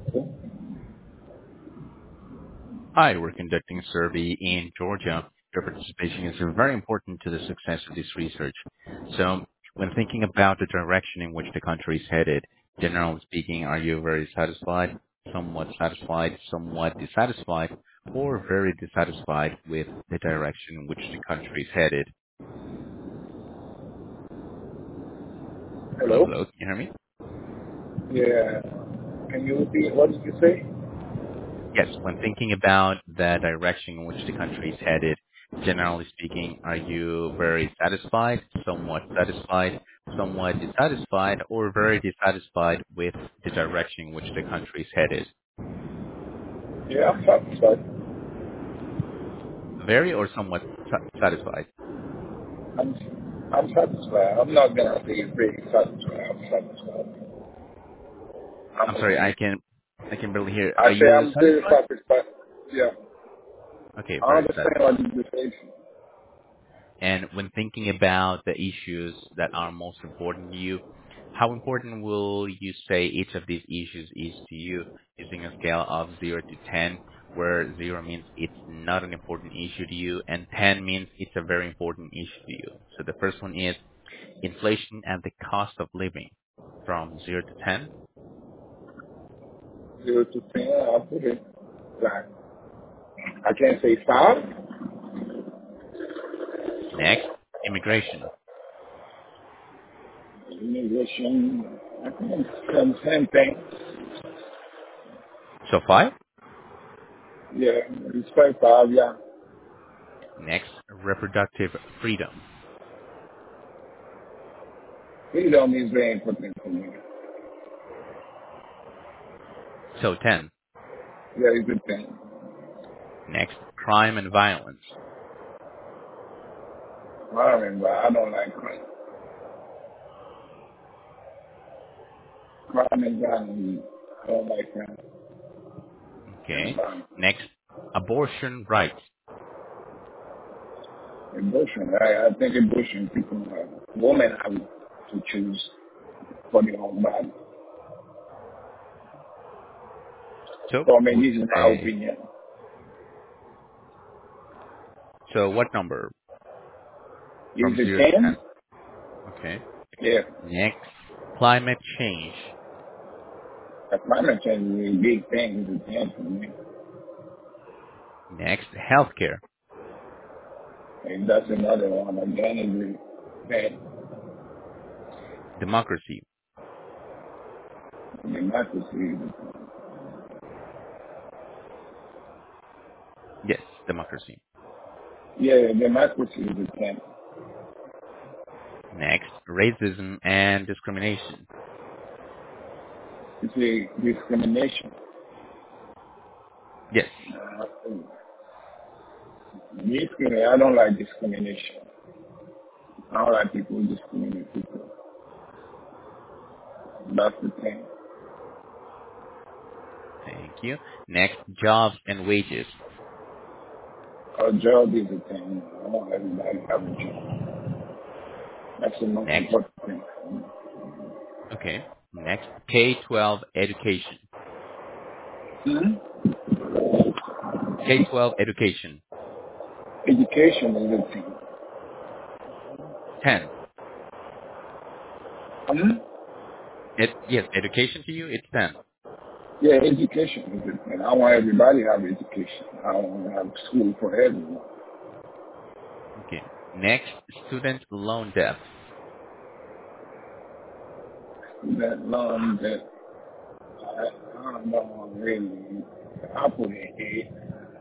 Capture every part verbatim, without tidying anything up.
Hi, we're conducting a survey in Georgia. Your participation is very important to the success of this research. So, when thinking about the direction in which the country is headed, generally speaking, are you very satisfied, somewhat satisfied, somewhat dissatisfied, or very dissatisfied with the direction in which the country is headed? Hello, Hello? hello, can you hear me? Yeah. Can you repeat what did you say? Yes, when thinking about the direction in which the country is headed, generally speaking, are you very satisfied, somewhat satisfied, somewhat dissatisfied, or very dissatisfied with the direction in which the country is headed? Yeah, I'm satisfied. Very or somewhat sa- satisfied? I'm I'm satisfied. I'm not gonna say very satisfied. I'm satisfied. I'm I'm sorry, I okay. can I can barely hear. I Are say you I'm very satisfied? satisfied. Yeah. Okay, I very understand satisfied. what you say. And when thinking about the issues that are most important to you, how important will you say each of these issues is to you using a scale of zero to ten, where zero means it's not an important issue to you and ten means it's a very important issue to you? So the first one is inflation and the cost of living from zero to ten. Zero to ten, I'll put it like I can't say five. Next, immigration. Immigration, I think some same thing. So five. Yeah, respect five, yeah. Next, reproductive freedom. Freedom is very important for me. So ten. Very good thing. Next, crime and violence. I remember I don't like crime. Crime and violence. I don't like crime and Okay. violence. Next, abortion rights. Abortion, I, I think abortion people, uh, women have to choose for their own body. So For me, would this you is my say, opinion. so what number Is from it zero to ten? ten? Okay. Yeah. Next, climate change. The climate change is a big thing. It's a ten for me. Next, healthcare. And that's another one. Again, is a bad Democracy. democracy. Yes, democracy. Yeah, democracy is a ten. Next, racism and discrimination. It's a discrimination. Yes. Uh, discrimination. I don't like discrimination. I don't like people who discriminate people. That's the thing. Thank you. Next, jobs and wages. A job is a thing. I want everybody to have a job. That's the most Next, important thing. okay. Next, K twelve education. Hmm? K twelve education. Education is a thing. ten. Hmm? It, yes, education to you, it's ten. Yeah, education is a thing. I want everybody to have education. I want to have school for everyone. Okay. Next, student loan debt. That long that I, I don't know really. I put it eight.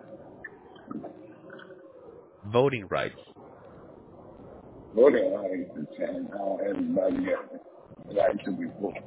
Voting rights. Voting rights is a ten. I want everybody to have the right to be voted.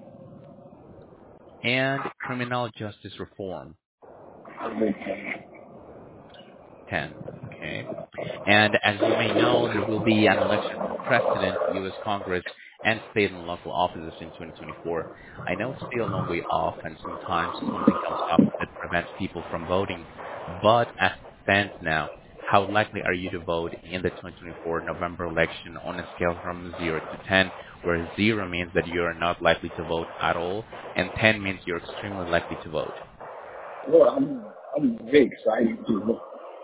And criminal justice reform. It's a ten. ten. Okay. And as you may know, there will be an election for president, U S Congress, and state and local offices in twenty twenty-four. I know it's still a long way off, and sometimes something comes up that prevents people from voting. But as it stands now, how likely are you to vote in the twenty twenty-four November election on a scale from zero to ten, where zero means that you are not likely to vote at all, and ten means you're extremely likely to vote? Well, I'm I'm very excited to.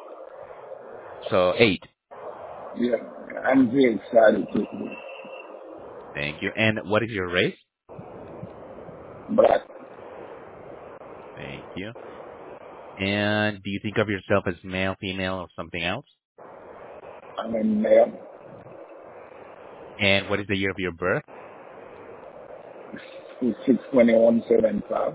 So eight. Yeah, I'm very excited to. Thank you. And what is your race? Black. Thank you. And do you think of yourself as male, female, or something else? I'm a male. And what is the year of your birth? Six twenty one seven five.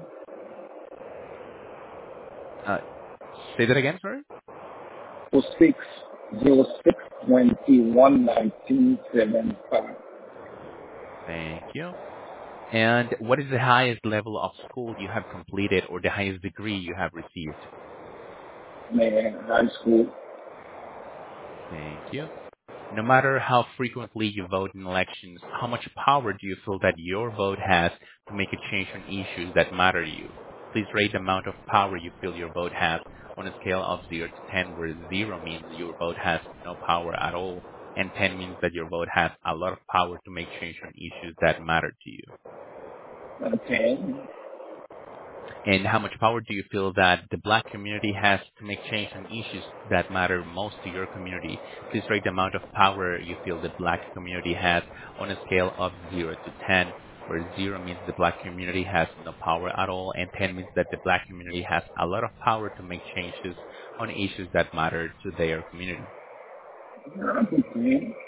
Uh, say that again, sorry? For six zero six twenty one nineteen seven five. Thank you. And what is the highest level of school you have completed or the highest degree you have received? Man, high school. Thank you. No matter how frequently you vote in elections, how much power do you feel that your vote has to make a change on issues that matter to you? Please rate the amount of power you feel your vote has on a scale of zero to ten, where zero means your vote has no power at all, and ten means that your vote has a lot of power to make change on issues that matter to you. Okay. And how much power do you feel that the black community has to make change on issues that matter most to your community? Please rate the amount of power you feel the black community has on a scale of zero to ten, where zero means the black community has no power at all, and ten means that the black community has a lot of power to make changes on issues that matter to their community. Okay.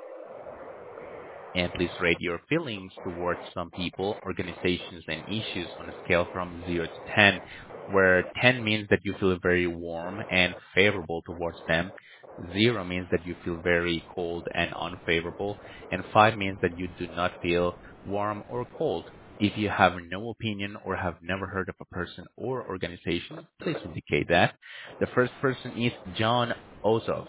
And please rate your feelings towards some people, organizations, and issues on a scale from zero to ten, where ten means that you feel very warm and favorable towards them, zero means that you feel very cold and unfavorable, and five means that you do not feel warm or cold. If you have no opinion or have never heard of a person or organization, please indicate that. The first person is John Ossoff.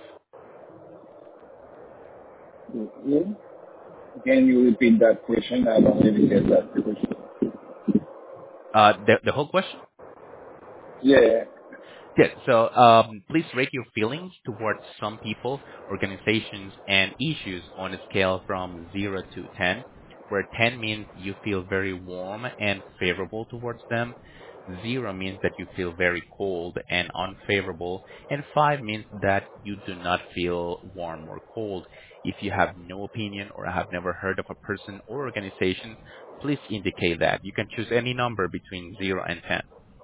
Okay. Can you repeat that question? I don't really get that question. Uh, the, the whole question? Yeah. Yes. So um, please rate your feelings towards some people, organizations, and issues on a scale from zero to ten, where ten means you feel very warm and favorable towards them, zero means that you feel very cold and unfavorable, and five means that you do not feel warm or cold. If you have no opinion or have never heard of a person or organization, please indicate that. You can choose any number between zero and ten.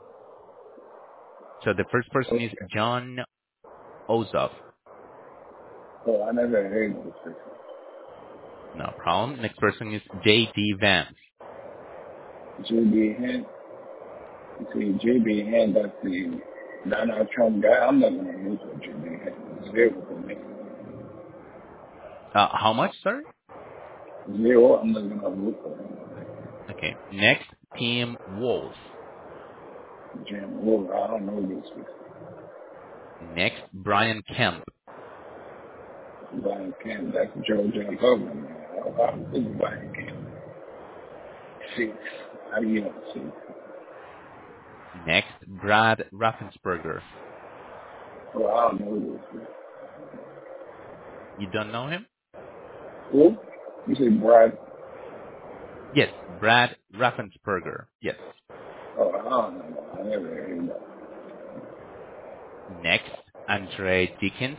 So the first person is Okay. John Ossoff. Oh, I never heard this question. No problem. Next person is J D Vance. J B. Hand. You see, J B. Hand, that's the Donald Trump guy. I'm not going to use for J B. Hand. It's zero for me. Uh, how much, sir? Zero, I'm not going to look for him. Okay. Next, Tim Wolf. Jim Wood, I don't know this person. Next, Brian Kemp. Brian Kemp, that's Georgia government. I don't think Brian Kemp. Six. How do you know six? Next, Brad Raffensperger. Well, I don't know this person. You don't know him? Who? You say Brad? Yes, Brad Raffensperger. Yes. Oh, I don't know. I never heard that. Next, Andre Dickens.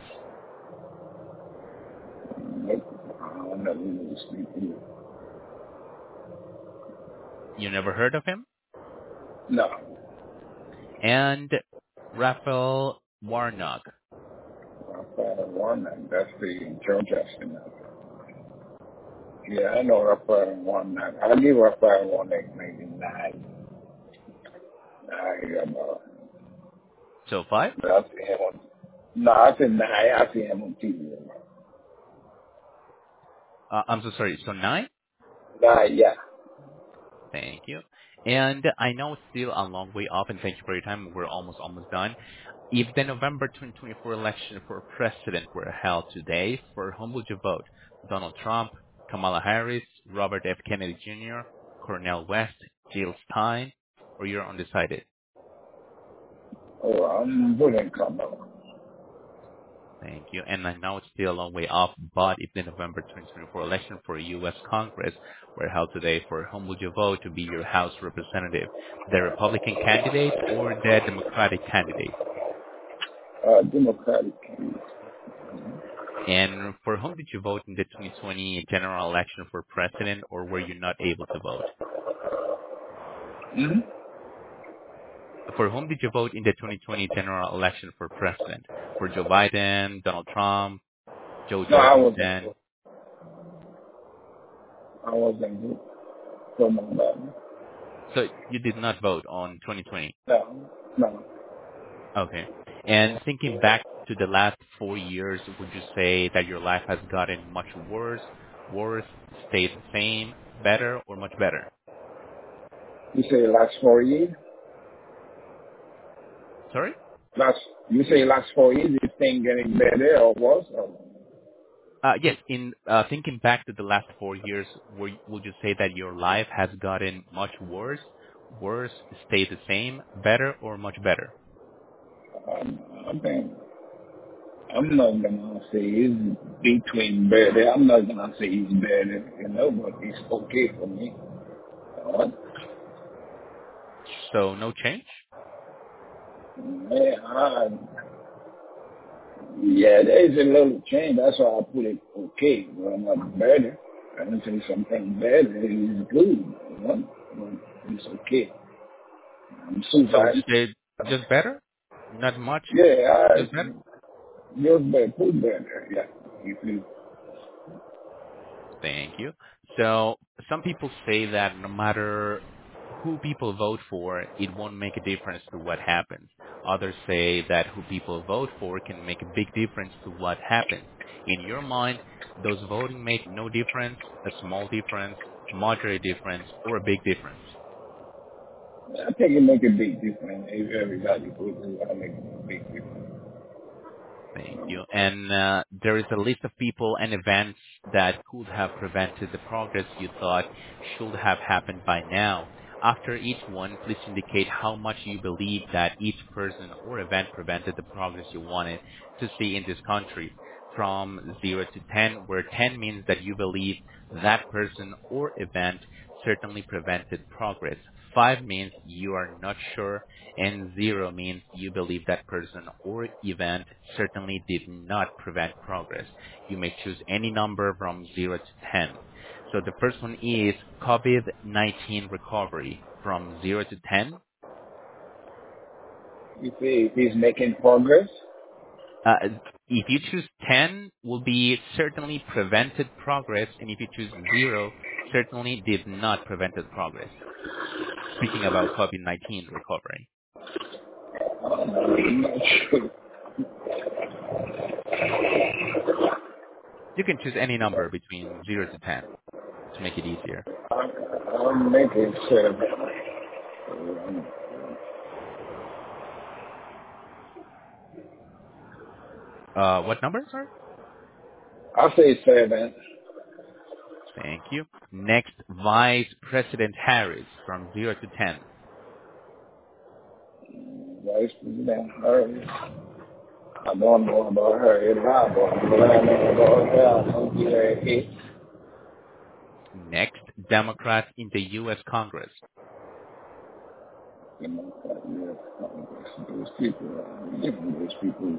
Nope. I don't know who this speak is. You never heard of him? No. And Raphael Warnock. Raphael Warnock, that's the Georgia senator. Yeah, I know Raphael Warnock. I'll give Raphael Warnock maybe nine. Nine about. So five? But I see him on. No, I said nine. I see him on T V. Uh, I'm so sorry. So nine? Nine, yeah. Thank you. And I know it's still a long way off, and thank you for your time. We're almost almost done. If the November twenty twenty-four election for president were held today, for whom would you vote? Donald Trump, Kamala Harris, Robert F. Kennedy Junior, Cornel West, Jill Stein, or you're undecided? Oh, I'm voting Kamala. Thank you. And I know it's still a long way off, but if the November twenty twenty-four election for U S. Congress were held today, for whom would you vote to be your House representative? The Republican candidate or the Democratic candidate? Uh, Democratic candidate. And for whom did you vote in the twenty twenty general election for president, or were you not able to vote? Mm-hmm. For whom did you vote in the twenty twenty general election for president? For Joe Biden, Donald Trump, Joe No, I wasn't. Jorgensen? I wasn't for nobody. So you did not vote on twenty twenty. No, no. Okay. And thinking back to the last four years, would you say that your life has gotten much worse, worse, stayed the same, better, or much better? You say last four years? Sorry? Last, you say last four years, this thing getting better or worse? Or, Uh, yes, in uh, thinking back to the last four years, were, would you say that your life has gotten much worse, worse, stayed the same, better, or much better? um, I think I'm not gonna say it's between better. I'm not gonna say it's better, you know, but it's okay for me. Uh, So no change? yeah, I, yeah, there is a little change. That's why I put it okay, but I'm not better. I don't say something better is good, you know, but it's okay. I'm So would you surviving. say just better? Not much, Yeah, I, just better? just better, put better, yeah. If you, Thank you. So some people say that no matter who people vote for, it won't make a difference to what happens. Others say that who people vote for can make a big difference to what happens. In your mind, does voting make no difference, a small difference, moderate difference, or a big difference? I think it make a big difference if everybody puts it. I make a big difference. Thank you. And uh, there is a list of people and events that could have prevented the progress you thought should have happened by now. After each one, please indicate how much you believe that each person or event prevented the progress you wanted to see in this country. From zero to ten, where ten means that you believe that person or event certainly prevented progress. five means you are not sure, and zero means you believe that person or event certainly did not prevent progress. You may choose any number from zero to ten. So the first one is COVID nineteen recovery from zero to ten. You see, if he's making progress, Uh, if you choose ten, will be certainly prevented progress, and if you choose zero, certainly did not prevented progress. Speaking about COVID nineteen recovery. I'm not sure. You can choose any number between zero to ten to make it easier. I'm, I'm making seven. Um, Uh, what number, sir? I say seven. Thank you. Next, Vice President Harris from zero to ten. Vice President Harris. I don't know about her at all, but what I know about her, I don't give her a eight. Next, Democrat in the U S. Congress. You know, that, yes, those people, uh, different those people.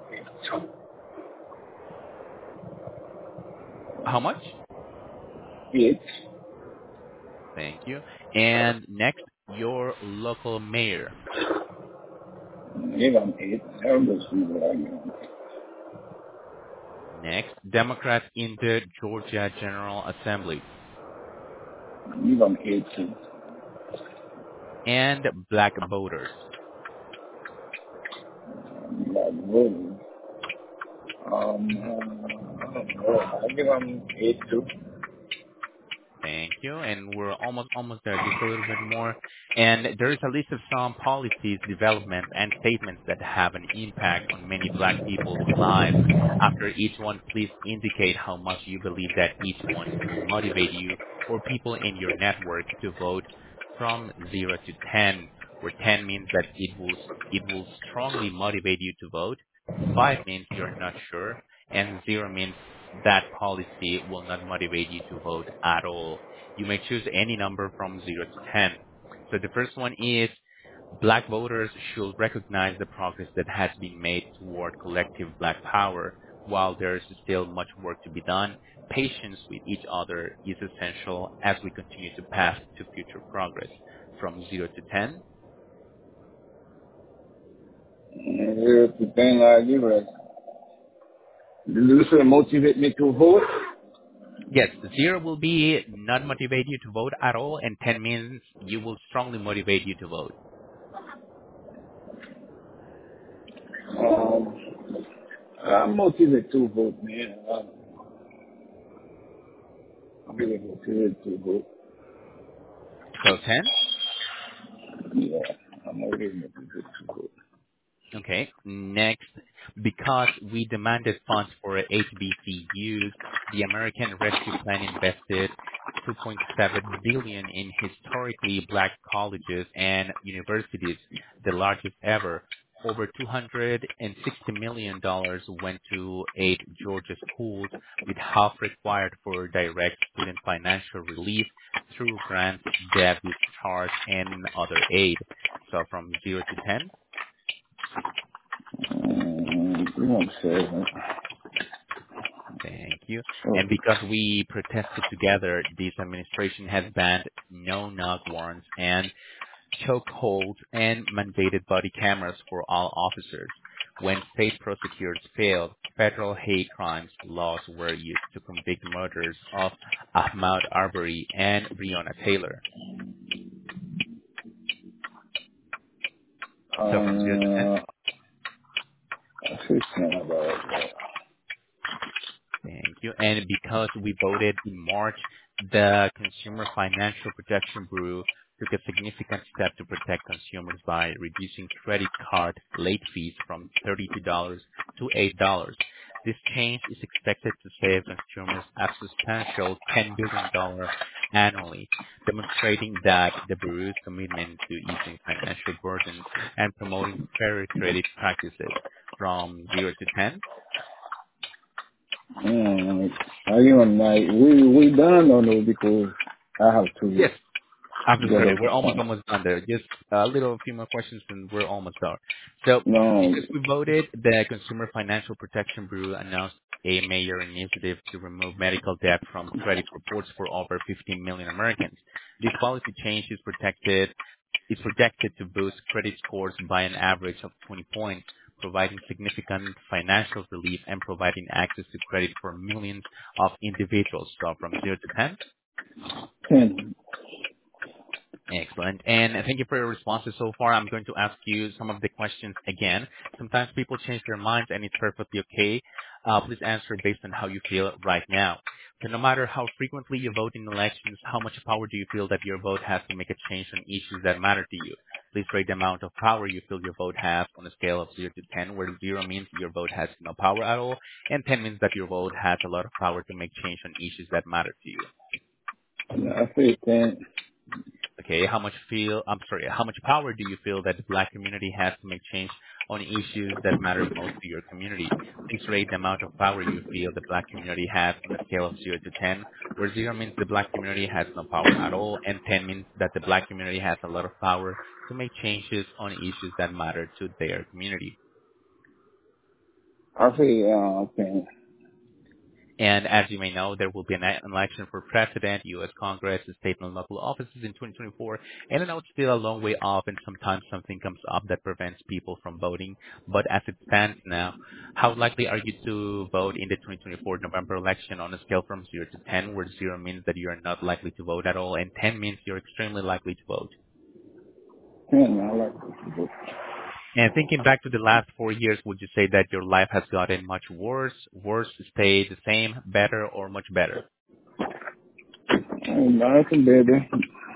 How much? Eight. Thank you. And next, your local mayor. Even eight. All those people are, you know, Next, Democrat in the Georgia General Assembly. even eight too. And black voters. Like, really. Um, uh, I don't know. I give them eight too. Thank you. And we're almost almost there, just a little bit more. And there is a list of some policies, developments, and statements that have an impact on many black people's lives. After each one, please indicate how much you believe that each one will motivate you or people in your network to vote from zero to ten, where ten means that it will it will strongly motivate you to vote. five means you're not sure, and zero means that policy will not motivate you to vote at all. You may choose any number from zero to ten. So the first one is Black voters should recognize the progress that has been made toward collective Black power. While there is still much work to be done, patience with each other is essential as we continue to path to future progress. From zero to ten, Here's the thing like you right. Did you say motivate me to vote? yes, zero will be not motivate you to vote at all, and ten means you will strongly motivate you to vote. Um, I'm motivated to vote, man. I'm I'm really motivated to vote. So ten? Yeah, I'm really motivated to vote. Okay. Next, because we demanded funds for H B C Us, the American Rescue Plan invested two point seven billion dollars in historically black colleges and universities, the largest ever. Over two hundred sixty million dollars went to eight Georgia schools, with half required for direct student financial relief through grants, debit charge, and other aid. So from zero to ten. Um, you want to say that? Thank you. Oh, And because we protested together, this administration has banned no-knock warrants and chokeholds and mandated body cameras for all officers. When state prosecutors failed, federal hate crimes laws were used to convict murders of Ahmaud Arbery and Breonna Taylor. So from zero to ten. uh, I say something about that. Thank you. And because we voted in March, the Consumer Financial Protection Bureau took a significant step to protect consumers by reducing credit card late fees from thirty-two dollars to eight dollars. This change is expected to save consumers a substantial ten billion dollars annually, demonstrating that the Bureau's commitment to easing financial burdens and promoting fairer credit practices. From zero to ten. Mm, are you on night? We we done or no? Because I have to Yes. get Absolutely. up We're a almost point. almost done there. Just a little few more questions and we're almost done. So No, because we voted, the Consumer Financial Protection Bureau announced a major initiative to remove medical debt from credit reports for over fifteen million Americans. This policy change is protected is projected to boost credit scores by an average of twenty points, providing significant financial relief and providing access to credit for millions of individuals. So from zero to ten. ten. Excellent. And thank you for your responses so far. I'm going to ask you some of the questions again. Sometimes people change their minds and it's perfectly okay. Uh, please answer based on how you feel right now. So no matter how frequently you vote in elections, how much power do you feel that your vote has to make a change on issues that matter to you? Please rate the amount of power you feel your vote has on a scale of zero to ten, where zero means your vote has no power at all, and ten means that your vote has a lot of power to make change on issues that matter to you. I say ten. Okay, how much feel, I'm sorry, how much power do you feel that the black community has to make change on issues that matter most to your community? Please rate the amount of power you feel the black community has on a scale of zero to ten, where zero means the black community has no power at all, and ten means that the black community has a lot of power to make changes on issues that matter to their community. I say uh, ten. And as you may know, there will be an e- election for president, U S Congress, state and local offices in twenty twenty-four. And I know it's still a long way off and sometimes something comes up that prevents people from voting. But as it stands now, how likely are you to vote in the twenty twenty-four November election on a scale from zero to ten, where zero means that you are not likely to vote at all and ten means you're extremely likely to vote? ten. I like to vote. And thinking back to the last four years, would you say that your life has gotten much worse, worse, stayed the same, better, or much better? And that's better.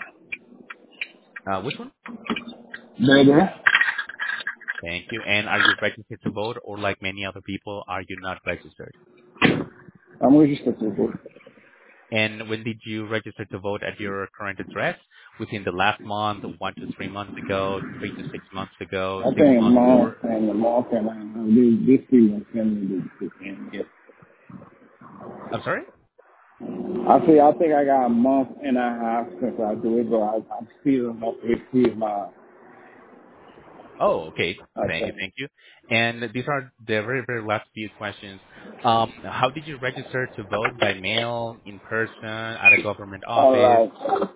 Uh, which one? Better. Thank you. And are you registered to vote, or like many other people, are you not registered? I'm registered to vote. And when did you register to vote at your current address? Within the last month, one to three months ago, three to six months ago, I six think months, month or and a month and a half this this season family did kick in. Yes. I'm sorry? I say I think I got a month and a half since I do it, but I, I'm still have to receive my. Oh, okay. Thank you. Okay. Thank you. And these are the very, very last few questions. Um, how did you register to vote? By mail, in person, at a government All office, right.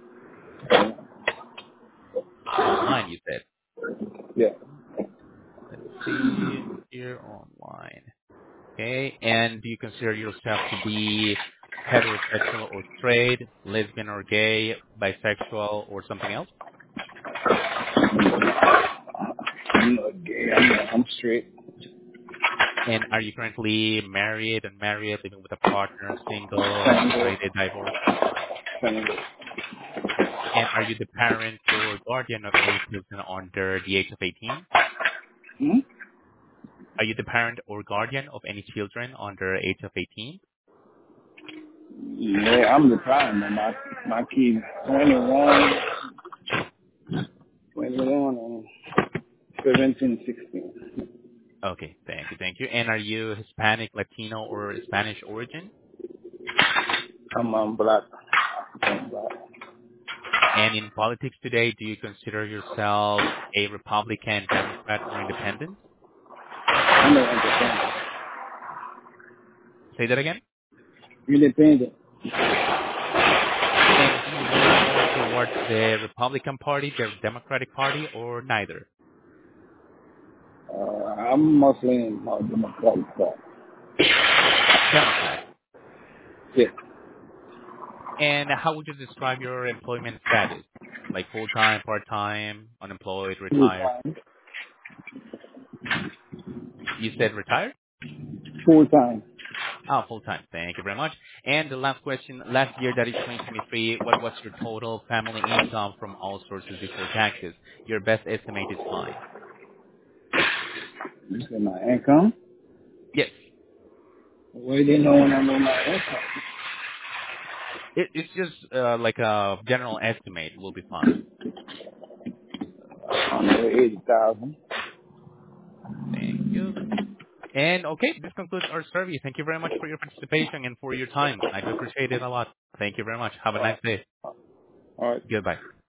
online, you said? Yeah. Let's see here online. Okay. And do you consider yourself to be heterosexual or straight, lesbian or gay, bisexual, or something else? I'm not gay. I'm, I'm straight. And are you currently married, unmarried, living with a partner, single, Single. separated, divorced? Single. And are you the parent or guardian of any children under the age of eighteen? Hmm? Are you the parent or guardian of any children under age of eighteen? Yeah, I'm the prime. My my kid twenty-one, twenty-one, and seventeen, sixteen. Okay, thank you, thank you. And are you Hispanic, Latino, or Spanish origin? I'm um, black. I'm black. And in politics today, do you consider yourself a Republican, Democrat, or independent? I'm an independent. Say that again. Independent. And do you lean more towards the Republican Party, the Democratic Party, or neither? Uh, I'm mostly in uh, Democratic side. Democrat. Yeah. And how would you describe your employment status? Like full-time, part-time, unemployed, Full retired? time. You said retired? Full time. Oh, full-time. Thank you very much. And the last question, last year, that is twenty twenty-three, what was your total family income from all sources before taxes? Your best estimate is fine. You say my income? Yes. Well, they know when I know my income. It, it's just uh, like a general estimate will be fine. I'm at eighty thousand. Thank you. And okay, this concludes our survey. Thank you very much for your participation and for your time. I do appreciate it a lot. Thank you very much. Have a All nice right. day. All right. Goodbye.